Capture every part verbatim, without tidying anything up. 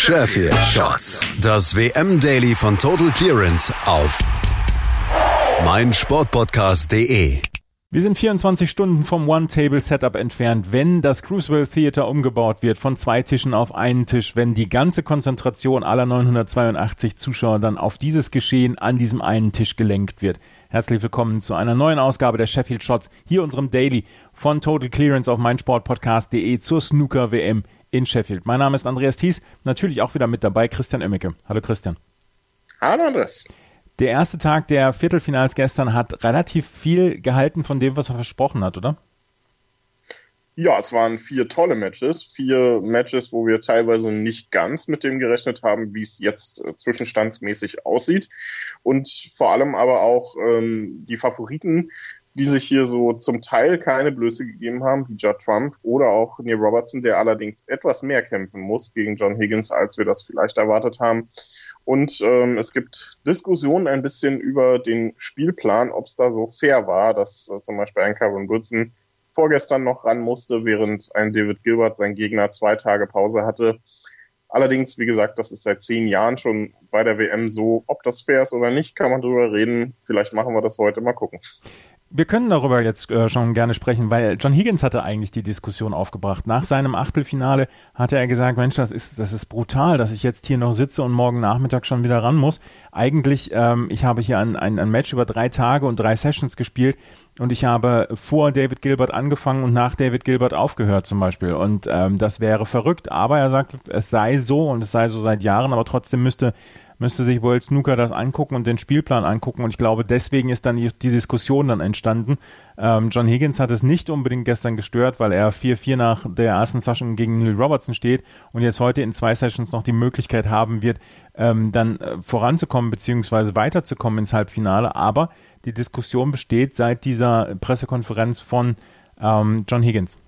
Sheffield Shots. Das W M-Daily von Total Clearance auf meinsportpodcast punkt de. Wir sind vierundzwanzig Stunden vom One-Table-Setup entfernt, wenn das Crucible Theater umgebaut wird von zwei Tischen auf einen Tisch, wenn die ganze Konzentration aller neunhundertzweiundachtzig Zuschauer dann auf dieses Geschehen an diesem einen Tisch gelenkt wird. Herzlich willkommen zu einer neuen Ausgabe der Sheffield Shots, hier unserem Daily von Total Clearance auf meinsportpodcast punkt de zur Snooker-W M in Sheffield. Mein Name ist Andreas Thies, natürlich auch wieder mit dabei Christian Oemmeke. Hallo Christian. Hallo Andreas. Der erste Tag der Viertelfinals gestern hat relativ viel gehalten von dem, was er versprochen hat, oder? Ja, es waren vier tolle Matches. Vier Matches, wo wir teilweise nicht ganz mit dem gerechnet haben, wie es jetzt äh, zwischenstandsmäßig aussieht. Und vor allem aber auch ähm, die Favoriten, die sich hier so zum Teil keine Blöße gegeben haben, wie Judd Trump oder auch Neil Robertson, der allerdings etwas mehr kämpfen muss gegen John Higgins, als wir das vielleicht erwartet haben. Und ähm, es gibt Diskussionen ein bisschen über den Spielplan, ob es da so fair war, dass äh, zum Beispiel ein Kyron Wilson vorgestern noch ran musste, während ein David Gilbert, sein Gegner, zwei Tage Pause hatte. Allerdings, wie gesagt, das ist seit zehn Jahren schon bei der W M so. Ob das fair ist oder nicht, kann man drüber reden. Vielleicht machen wir das heute, mal gucken. Wir können darüber jetzt äh, schon gerne sprechen, weil John Higgins hatte eigentlich die Diskussion aufgebracht. Nach seinem Achtelfinale hatte er gesagt, Mensch, das ist das ist brutal, dass ich jetzt hier noch sitze und morgen Nachmittag schon wieder ran muss. Eigentlich, ähm, ich habe hier ein, ein, ein Match über drei Tage und drei Sessions gespielt und ich habe vor David Gilbert angefangen und nach David Gilbert aufgehört zum Beispiel. Und ähm, das wäre verrückt, aber er sagt, es sei so und es sei so seit Jahren, aber trotzdem müsste müsste sich World Snooker das angucken und den Spielplan angucken und ich glaube, deswegen ist dann die, die Diskussion dann entstanden. Ähm, John Higgins hat es nicht unbedingt gestern gestört, weil er vier vier nach der ersten Session gegen Neil Robertson steht und jetzt heute in zwei Sessions noch die Möglichkeit haben wird, ähm, dann äh, voranzukommen bzw. weiterzukommen ins Halbfinale, aber die Diskussion besteht seit dieser Pressekonferenz von ähm, John Higgins.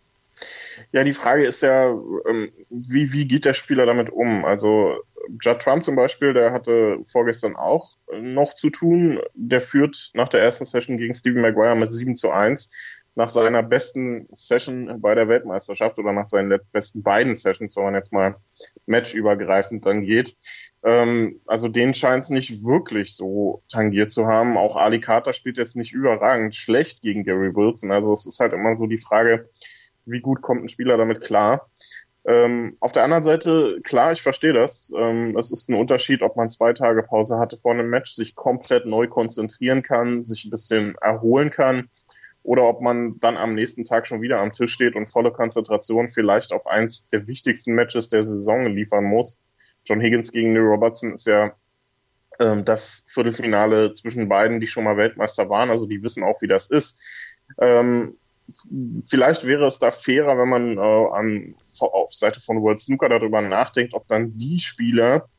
Ja, die Frage ist ja, ähm, wie, wie geht der Spieler damit um? Also Judd Trump zum Beispiel, der hatte vorgestern auch noch zu tun. Der führt nach der ersten Session gegen Stephen Maguire mit sieben zu eins. Nach seiner besten Session bei der Weltmeisterschaft oder nach seinen besten beiden Sessions, wenn man jetzt mal matchübergreifend dann geht. Ähm, also den scheint es nicht wirklich so tangiert zu haben. Auch Ali Carter spielt jetzt nicht überragend schlecht gegen Gary Wilson. Also es ist halt immer so die Frage, wie gut kommt ein Spieler damit klar. Ähm, auf der anderen Seite, klar, ich verstehe das. Ähm, es ist ein Unterschied, ob man zwei Tage Pause hatte vor einem Match, sich komplett neu konzentrieren kann, sich ein bisschen erholen kann oder ob man dann am nächsten Tag schon wieder am Tisch steht und volle Konzentration vielleicht auf eins der wichtigsten Matches der Saison liefern muss. John Higgins gegen Neil Robertson ist ja ähm, das Viertelfinale zwischen beiden, die schon mal Weltmeister waren, also die wissen auch, wie das ist. Ähm, Vielleicht wäre es da fairer, wenn man äh, an, auf Seite von World Snooker darüber nachdenkt, ob dann die Spieler,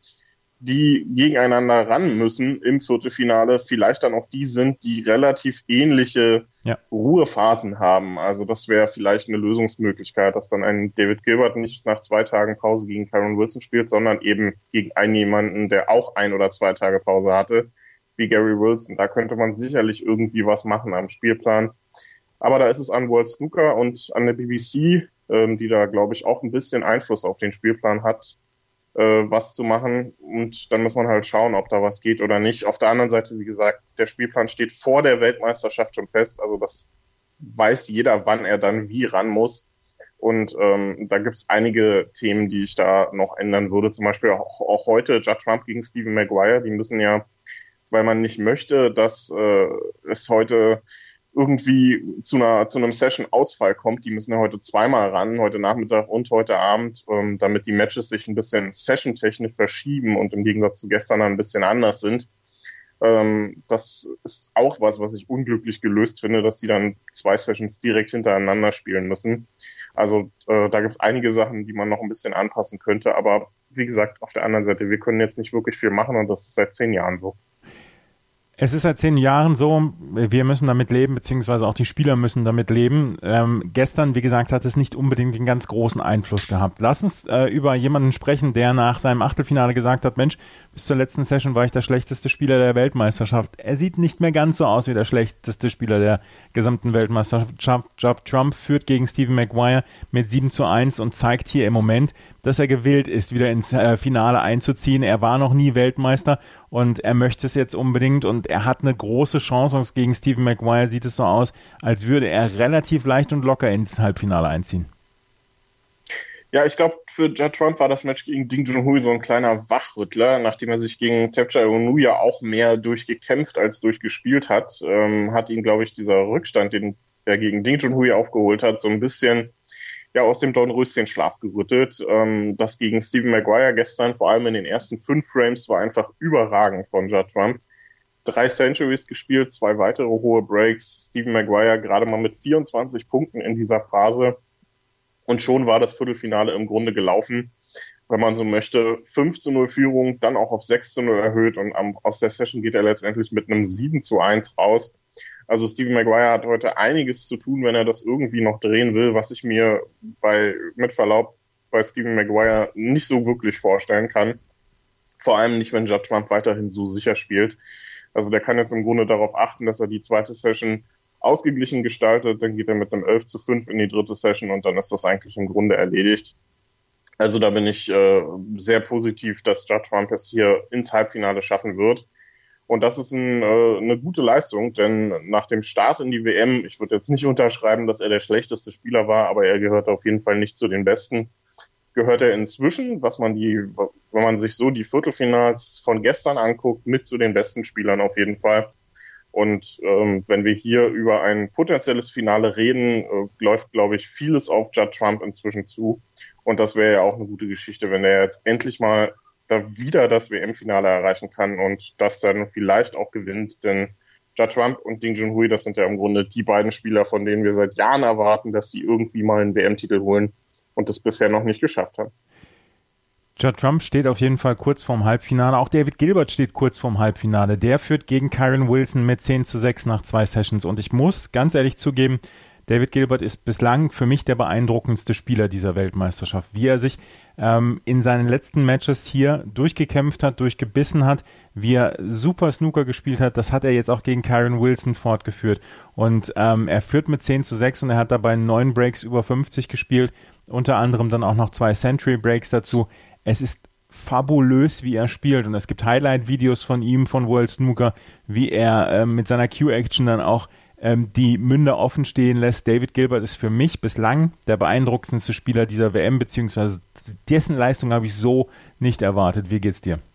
die gegeneinander ran müssen im Viertelfinale, vielleicht dann auch die sind, die relativ ähnliche ja. Ruhephasen haben. Also das wäre vielleicht eine Lösungsmöglichkeit, dass dann ein David Gilbert nicht nach zwei Tagen Pause gegen Kyron Wilson spielt, sondern eben gegen einen jemanden, der auch ein oder zwei Tage Pause hatte, wie Gary Wilson. Da könnte man sicherlich irgendwie was machen am Spielplan. Aber da ist es an World Snooker und an der B B C, ähm, die da, glaube ich, auch ein bisschen Einfluss auf den Spielplan hat, äh, was zu machen. Und dann muss man halt schauen, ob da was geht oder nicht. Auf der anderen Seite, wie gesagt, der Spielplan steht vor der Weltmeisterschaft schon fest. Also das weiß jeder, wann er dann wie ran muss. Und ähm, da gibt es einige Themen, die ich da noch ändern würde. Zum Beispiel auch, auch heute Judd Trump gegen Stephen Maguire. Die müssen ja, weil man nicht möchte, dass äh, es heute irgendwie zu einer zu einem Session-Ausfall kommt. Die müssen ja heute zweimal ran, heute Nachmittag und heute Abend, ähm, damit die Matches sich ein bisschen session-technisch verschieben und im Gegensatz zu gestern ein bisschen anders sind. Ähm, das ist auch was, was ich unglücklich gelöst finde, dass die dann zwei Sessions direkt hintereinander spielen müssen. Also äh, da gibt es einige Sachen, die man noch ein bisschen anpassen könnte. Aber wie gesagt, auf der anderen Seite, wir können jetzt nicht wirklich viel machen und das ist seit zehn Jahren so. Es ist seit zehn Jahren so, wir müssen damit leben, beziehungsweise auch die Spieler müssen damit leben. Ähm, gestern, wie gesagt, hat es nicht unbedingt einen ganz großen Einfluss gehabt. Lass uns äh, über jemanden sprechen, der nach seinem Achtelfinale gesagt hat, Mensch, bis zur letzten Session war ich der schlechteste Spieler der Weltmeisterschaft. Er sieht nicht mehr ganz so aus wie der schlechteste Spieler der gesamten Weltmeisterschaft. Judd Trump führt gegen Stephen Maguire mit sieben zu eins und zeigt hier im Moment, dass er gewillt ist, wieder ins äh, Finale einzuziehen. Er war noch nie Weltmeister und er möchte es jetzt unbedingt und er hat eine große Chance und gegen Stephen Maguire sieht es so aus, als würde er relativ leicht und locker ins Halbfinale einziehen. Ja, ich glaube, für Judd Trump war das Match gegen Ding Junhui so ein kleiner Wachrüttler, nachdem er sich gegen Tapcha Ioanu ja auch mehr durchgekämpft als durchgespielt hat, ähm, hat ihn, glaube ich, dieser Rückstand, den er gegen Ding Junhui aufgeholt hat, so ein bisschen ja aus dem Dornröschenschlaf gerüttelt. Ähm, das gegen Stephen Maguire gestern, vor allem in den ersten fünf Frames, war einfach überragend von Judd Trump. Drei Centuries gespielt, zwei weitere hohe Breaks. Stephen Maguire gerade mal mit vierundzwanzig Punkten in dieser Phase. Und schon war das Viertelfinale im Grunde gelaufen, wenn man so möchte. fünf zu null Führung, dann auch auf sechs zu null erhöht und am, aus der Session geht er letztendlich mit einem sieben zu eins raus. Also Stephen Maguire hat heute einiges zu tun, wenn er das irgendwie noch drehen will, was ich mir bei, mit Verlaub, bei Stephen Maguire nicht so wirklich vorstellen kann. Vor allem nicht, wenn Judd Trump weiterhin so sicher spielt. Also der kann jetzt im Grunde darauf achten, dass er die zweite Session ausgeglichen gestaltet, dann geht er mit einem elf zu fünf in die dritte Session und dann ist das eigentlich im Grunde erledigt. Also da bin ich äh, sehr positiv, dass Judd Trump es hier ins Halbfinale schaffen wird. Und das ist ein, äh, eine gute Leistung, denn nach dem Start in die W M, ich würde jetzt nicht unterschreiben, dass er der schlechteste Spieler war, aber er gehört auf jeden Fall nicht zu den Besten. Gehört er inzwischen, was man die, wenn man sich so die Viertelfinals von gestern anguckt, mit zu den besten Spielern auf jeden Fall. Und ähm, wenn wir hier über ein potenzielles Finale reden, äh, läuft, glaube ich, vieles auf Judd Trump inzwischen zu. Und das wäre ja auch eine gute Geschichte, wenn er jetzt endlich mal da wieder das W M-Finale erreichen kann und das dann vielleicht auch gewinnt. Denn Judd Trump und Ding Junhui, das sind ja im Grunde die beiden Spieler, von denen wir seit Jahren erwarten, dass sie irgendwie mal einen W M-Titel holen und das bisher noch nicht geschafft haben. Judd Trump steht auf jeden Fall kurz vorm Halbfinale. Auch David Gilbert steht kurz vorm Halbfinale. Der führt gegen Kyren Wilson mit zehn zu sechs nach zwei Sessions. Und ich muss ganz ehrlich zugeben, David Gilbert ist bislang für mich der beeindruckendste Spieler dieser Weltmeisterschaft. Wie er sich ähm, in seinen letzten Matches hier durchgekämpft hat, durchgebissen hat, wie er super Snooker gespielt hat, das hat er jetzt auch gegen Kyren Wilson fortgeführt. Und ähm, er führt mit zehn zu sechs und er hat dabei neun Breaks über fünfzig gespielt, unter anderem dann auch noch zwei Century Breaks dazu. Es ist fabulös, wie er spielt und es gibt Highlight-Videos von ihm, von World Snooker, wie er ähm, mit seiner Q-Action dann auch ähm, die Münder offen stehen lässt. David Gilbert ist für mich bislang der beeindruckendste Spieler dieser W M, beziehungsweise dessen Leistung habe ich so nicht erwartet. Wie geht's dir?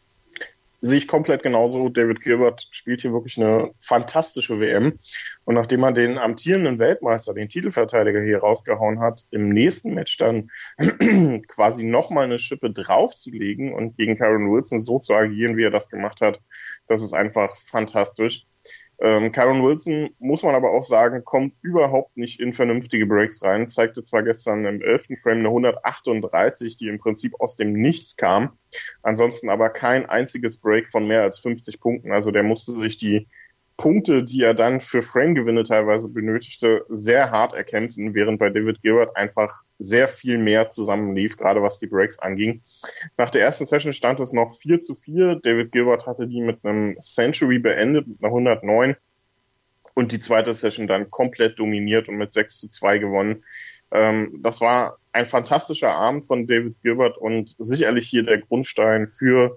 Sehe ich komplett genauso. David Gilbert spielt hier wirklich eine fantastische W M. Und nachdem er den amtierenden Weltmeister, den Titelverteidiger hier rausgehauen hat, im nächsten Match dann quasi nochmal eine Schippe draufzulegen und gegen Kyren Wilson so zu agieren, wie er das gemacht hat, das ist einfach fantastisch. Ähm, Kyren Wilson, muss man aber auch sagen, kommt überhaupt nicht in vernünftige Breaks rein. Zeigte zwar gestern im elften Frame eine hundertachtunddreißig, die im Prinzip aus dem Nichts kam. Ansonsten aber kein einziges Break von mehr als fünfzig Punkten. Also der musste sich die Punkte, die er dann für Frame-Gewinne teilweise benötigte, sehr hart erkämpfen, während bei David Gilbert einfach sehr viel mehr zusammenlief, gerade was die Breaks anging. Nach der ersten Session stand es noch vier zu vier. David Gilbert hatte die mit einem Century beendet, mit einer hundertneun. Und die zweite Session dann komplett dominiert und mit sechs zu zwei gewonnen. Ähm, das war ein fantastischer Abend von David Gilbert und sicherlich hier der Grundstein für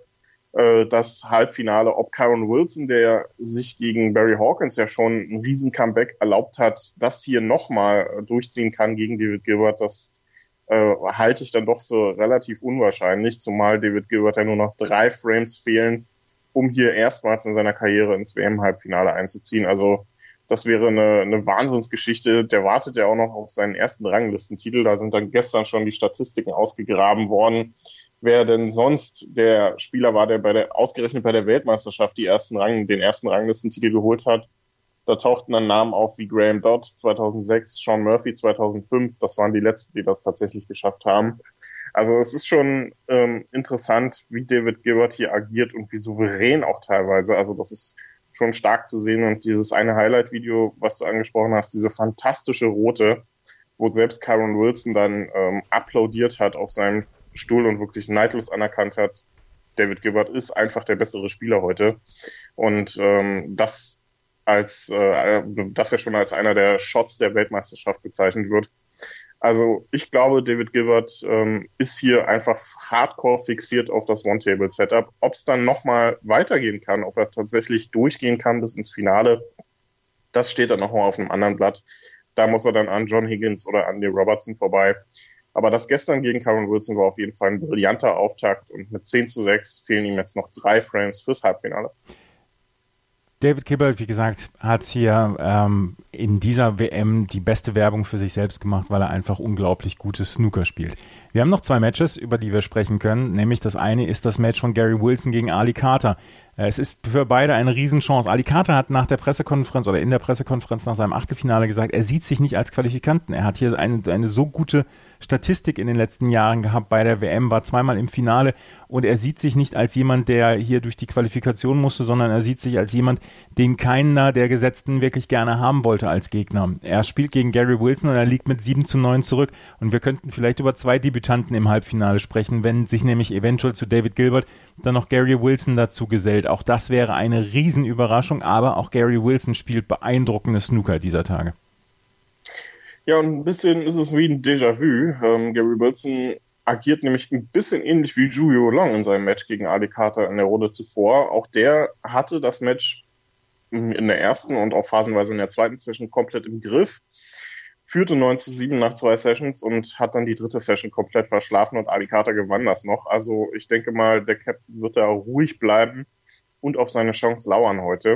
das Halbfinale, ob Kyren Wilson, der sich gegen Barry Hawkins ja schon ein riesen Comeback erlaubt hat, das hier nochmal durchziehen kann gegen David Gilbert, das äh, halte ich dann doch für relativ unwahrscheinlich, zumal David Gilbert ja nur noch drei Frames fehlen, um hier erstmals in seiner Karriere ins W M-Halbfinale einzuziehen. Also das wäre eine, eine Wahnsinnsgeschichte. Der wartet ja auch noch auf seinen ersten Ranglistentitel. Da sind dann gestern schon die Statistiken ausgegraben worden, wer denn sonst der Spieler war, der bei der ausgerechnet bei der Weltmeisterschaft die ersten Rang, den ersten Ranglistentitel geholt hat. Da tauchten dann Namen auf wie Graham Dodd zweitausendsechs, Sean Murphy zweitausendfünf. Das waren die letzten, die das tatsächlich geschafft haben. Also es ist schon ähm, interessant, wie David Gilbert hier agiert und wie souverän auch teilweise. Also das ist schon stark zu sehen. Und dieses eine Highlight-Video, was du angesprochen hast, diese fantastische rote, wo selbst Kyron Wilson dann ähm, applaudiert hat auf seinem Stuhl und wirklich neidlos anerkannt hat, David Gilbert ist einfach der bessere Spieler heute. Und ähm, das als äh, das ja schon als einer der Shots der Weltmeisterschaft bezeichnet wird. Also ich glaube, David Gilbert ähm, ist hier einfach hardcore fixiert auf das One-Table-Setup. Ob es dann nochmal weitergehen kann, ob er tatsächlich durchgehen kann bis ins Finale, das steht dann nochmal auf einem anderen Blatt. Da muss er dann an John Higgins oder an Neil Robertson vorbei. Aber das gestern gegen Kyron Wilson war auf jeden Fall ein brillanter Auftakt und mit zehn zu sechs fehlen ihm jetzt noch drei Frames fürs Halbfinale. David Gilbert, wie gesagt, hat hier ähm, in dieser W M die beste Werbung für sich selbst gemacht, weil er einfach unglaublich gutes Snooker spielt. Wir haben noch zwei Matches, über die wir sprechen können, nämlich das eine ist das Match von Gary Wilson gegen Ali Carter. Es ist für beide eine Riesenchance. Ali Carter hat nach der Pressekonferenz oder in der Pressekonferenz nach seinem Achtelfinale gesagt, er sieht sich nicht als Qualifikanten. Er hat hier eine, eine so gute Statistik in den letzten Jahren gehabt bei der W M, war zweimal im Finale und er sieht sich nicht als jemand, der hier durch die Qualifikation musste, sondern er sieht sich als jemand, den keiner der Gesetzten wirklich gerne haben wollte als Gegner. Er spielt gegen Gary Wilson und er liegt mit sieben zu neun zurück und wir könnten vielleicht über zwei Debütanten im Halbfinale sprechen, wenn sich nämlich eventuell zu David Gilbert dann noch Gary Wilson dazu gesellt. Auch das wäre eine Riesenüberraschung, aber auch Gary Wilson spielt beeindruckende Snooker dieser Tage. Ja, und ein bisschen ist es wie ein Déjà-vu. Ähm, Gary Wilson agiert nämlich ein bisschen ähnlich wie Zhu Yuelong in seinem Match gegen Ali Carter in der Runde zuvor. Auch der hatte das Match in der ersten und auch phasenweise in der zweiten Session komplett im Griff, führte neun zu sieben nach zwei Sessions und hat dann die dritte Session komplett verschlafen und Ali Carter gewann das noch. Also ich denke mal, der Captain wird da ruhig bleiben und auf seine Chance lauern heute.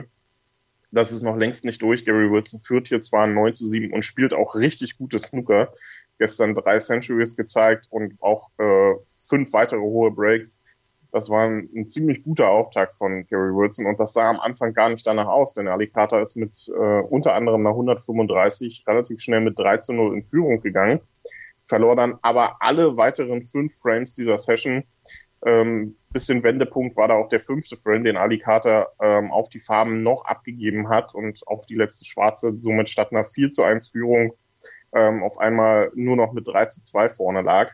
Das ist noch längst nicht durch. Gary Wilson führt hier zwar neun zu sieben und spielt auch richtig gutes Snooker. Gestern drei Centuries gezeigt und auch äh, fünf weitere hohe Breaks. Das war ein, ein ziemlich guter Auftakt von Gary Wilson und das sah am Anfang gar nicht danach aus, denn Ali Carter ist mit äh, unter anderem nach hundertfünfunddreißig relativ schnell mit drei zu null in Führung gegangen, verlor dann aber alle weiteren fünf Frames dieser Session. Ähm, bisschen Wendepunkt war da auch der fünfte Frame, den Ali Carter ähm, auf die Farben noch abgegeben hat und auf die letzte Schwarze, somit statt einer vier zu eins Führung ähm, auf einmal nur noch mit drei zu zwei vorne lag.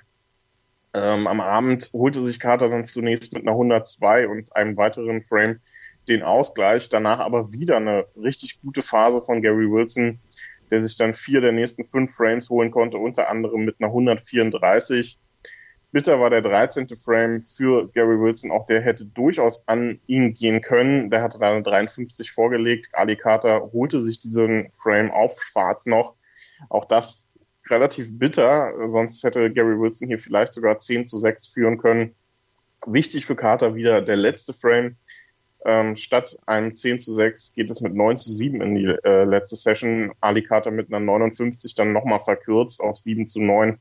Ähm, am Abend holte sich Carter dann zunächst mit einer hundertzwei und einem weiteren Frame den Ausgleich, danach aber wieder eine richtig gute Phase von Gary Wilson, der sich dann vier der nächsten fünf Frames holen konnte, unter anderem mit einer hundertvierunddreißig. Bitter war der dreizehnte Frame für Gary Wilson, auch der hätte durchaus an ihn gehen können. Der hatte da eine dreiundfünfzig vorgelegt. Ali Carter holte sich diesen Frame auf schwarz noch. Auch das relativ bitter, sonst hätte Gary Wilson hier vielleicht sogar zehn zu sechs führen können. Wichtig für Carter wieder der letzte Frame. Ähm, statt einem zehn zu sechs geht es mit neun zu sieben in die äh, letzte Session. Ali Carter mit einer neunundfünfzig dann nochmal verkürzt auf sieben zu neun.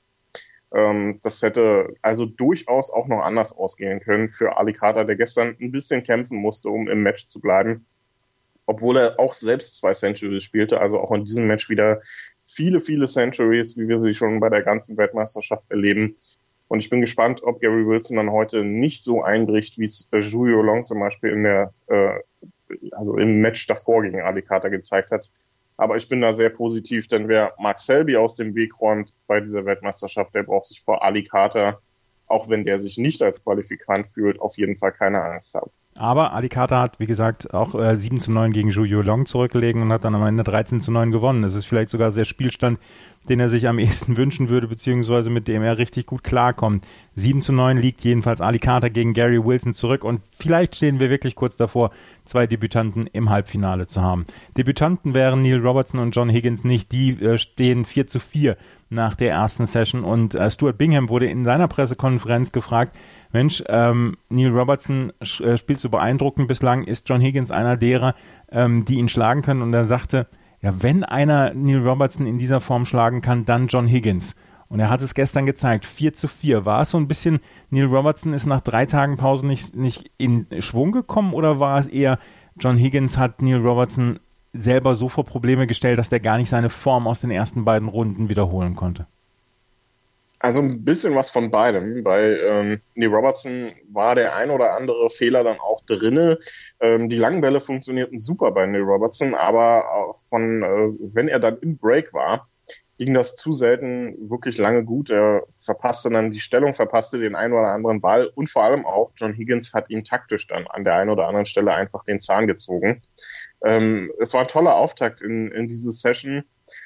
Ähm, das hätte also durchaus auch noch anders ausgehen können für Ali Carter, der gestern ein bisschen kämpfen musste, um im Match zu bleiben. Obwohl er auch selbst zwei Centuries spielte, also auch in diesem Match wieder viele, viele Centuries, wie wir sie schon bei der ganzen Weltmeisterschaft erleben. Und ich bin gespannt, ob Gary Wilson dann heute nicht so einbricht, wie es äh, Zhu Yuelong zum Beispiel in der, äh, also im Match davor gegen Ali Carter gezeigt hat. Aber ich bin da sehr positiv, denn wer Mark Selby aus dem Weg räumt bei dieser Weltmeisterschaft, der braucht sich vor Ali Carter, auch wenn der sich nicht als Qualifikant fühlt, auf jeden Fall keine Angst haben. Aber Ali Carter hat, wie gesagt, auch äh, sieben zu neun gegen Zhu Yuelong zurückgelegt und hat dann am Ende dreizehn zu neun gewonnen. Das ist vielleicht sogar der Spielstand, den er sich am ehesten wünschen würde, beziehungsweise mit dem er richtig gut klarkommt. sieben zu neun liegt jedenfalls Ali Carter gegen Gary Wilson zurück und vielleicht stehen wir wirklich kurz davor, zwei Debütanten im Halbfinale zu haben. Debütanten wären Neil Robertson und John Higgins nicht, die äh, stehen vier zu vier nach der ersten Session und äh, Stuart Bingham wurde in seiner Pressekonferenz gefragt, Mensch, ähm, Neil Robertson äh, spielt so beeindruckend bislang, ist John Higgins einer derer, ähm, die ihn schlagen können? Und er sagte, ja, wenn einer Neil Robertson in dieser Form schlagen kann, dann John Higgins. Und er hat es gestern gezeigt, vier zu vier. War es so ein bisschen, Neil Robertson ist nach drei Tagen Pause nicht, nicht in Schwung gekommen oder war es eher, John Higgins hat Neil Robertson selber so vor Probleme gestellt, dass der gar nicht seine Form aus den ersten beiden Runden wiederholen konnte? Also ein bisschen was von beidem. Bei ähm, Neil Robertson war der ein oder andere Fehler dann auch drinne. Ähm, die langen Bälle funktionierten super bei Neil Robertson, aber von äh, wenn er dann im Break war, ging das zu selten wirklich lange gut. Er verpasste dann die Stellung, verpasste den einen oder anderen Ball und vor allem auch John Higgins hat ihn taktisch dann an der einen oder anderen Stelle einfach den Zahn gezogen. Ähm, es war ein toller Auftakt in, in diese Session.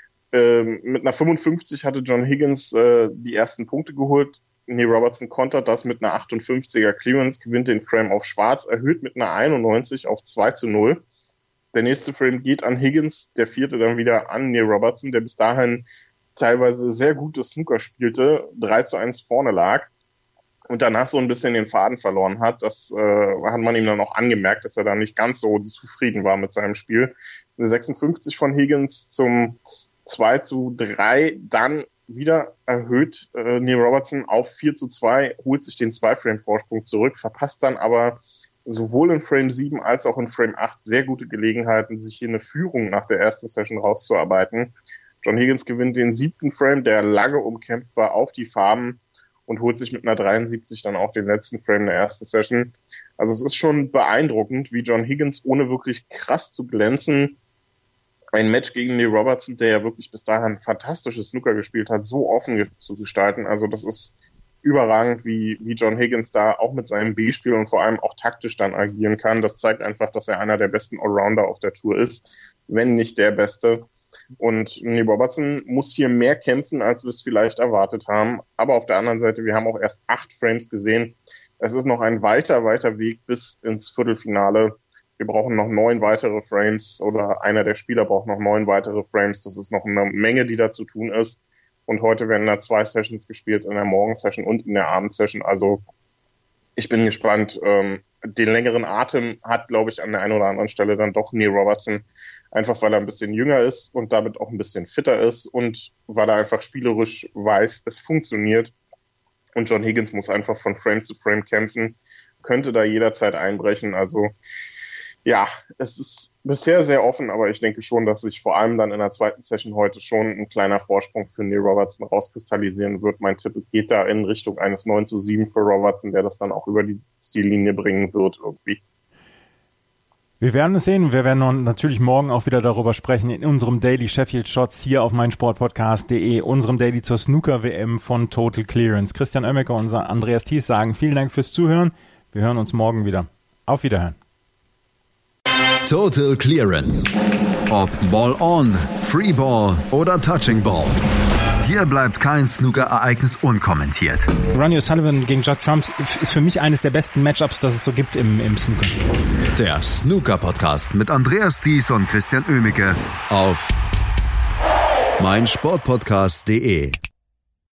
Ähm, mit einer fünfundfünfzig hatte John Higgins äh, die ersten Punkte geholt. Neil Robertson kontert das mit einer achtundfünfziger Clearance, gewinnt den Frame auf schwarz, erhöht mit einer einundneunzig auf zwei zu null. Der nächste Frame geht an Higgins, der vierte dann wieder an Neil Robertson, der bis dahin teilweise sehr gutes Snooker spielte, drei zu eins vorne lag und danach so ein bisschen den Faden verloren hat. Das äh, hat man ihm dann auch angemerkt, dass er da nicht ganz so zufrieden war mit seinem Spiel. Eine sechsundfünfzig von Higgins zum zwei zu drei, dann wieder erhöht äh, Neil Robertson auf vier zu zwei, holt sich den Zwei-Frame-Vorsprung zurück, verpasst dann aber sowohl in Frame sieben als auch in Frame acht sehr gute Gelegenheiten, sich hier eine Führung nach der ersten Session rauszuarbeiten. John Higgins gewinnt den siebten Frame, der lange umkämpft war, auf die Farben und holt sich mit einer dreiundsiebzig dann auch den letzten Frame der ersten Session. Also es ist schon beeindruckend, wie John Higgins, ohne wirklich krass zu glänzen, ein Match gegen Neil Robertson, der ja wirklich bis dahin fantastisches Snooker gespielt hat, so offen zu gestalten. Also das ist überragend, wie, wie John Higgins da auch mit seinem B-Spiel und vor allem auch taktisch dann agieren kann. Das zeigt einfach, dass er einer der besten Allrounder auf der Tour ist, wenn nicht der Beste. Und Neil Robertson muss hier mehr kämpfen, als wir es vielleicht erwartet haben. Aber auf der anderen Seite, wir haben auch erst acht Frames gesehen. Es ist noch ein weiter, weiter Weg bis ins Viertelfinale. Wir brauchen noch neun weitere Frames oder einer der Spieler braucht noch neun weitere Frames. Das ist noch eine Menge, die da zu tun ist. Und heute werden da zwei Sessions gespielt, in der Morgensession und in der Abendsession. Also ich bin gespannt. Ähm, den längeren Atem hat, glaube ich, an der einen oder anderen Stelle dann doch Neil Robertson. Einfach weil er ein bisschen jünger ist und damit auch ein bisschen fitter ist und weil er einfach spielerisch weiß, es funktioniert. Und John Higgins muss einfach von Frame zu Frame kämpfen, könnte da jederzeit einbrechen. Also ja, es ist bisher sehr offen, aber ich denke schon, dass sich vor allem dann in der zweiten Session heute schon ein kleiner Vorsprung für Neil Robertson rauskristallisieren wird. Mein Tipp geht da in Richtung eines neun zu sieben für Robertson, der das dann auch über die Ziellinie bringen wird irgendwie. Wir werden es sehen. Wir werden natürlich morgen auch wieder darüber sprechen in unserem Daily Sheffield Shots hier auf meinsportpodcast punkt de, unserem Daily zur Snooker-W M von Total Clearance. Christian Oemmeke und Andreas Thies sagen vielen Dank fürs Zuhören. Wir hören uns morgen wieder. Auf Wiederhören. Total Clearance. Ob Ball on, Free Ball oder Touching Ball. Hier bleibt kein Snooker-Ereignis unkommentiert. Ronnie O'Sullivan gegen Judd Trump ist für mich eines der besten Matchups, das es so gibt im, im Snooker. Der Snooker-Podcast mit Andreas Thies und Christian Oemmeke auf meinsportpodcast punkt de.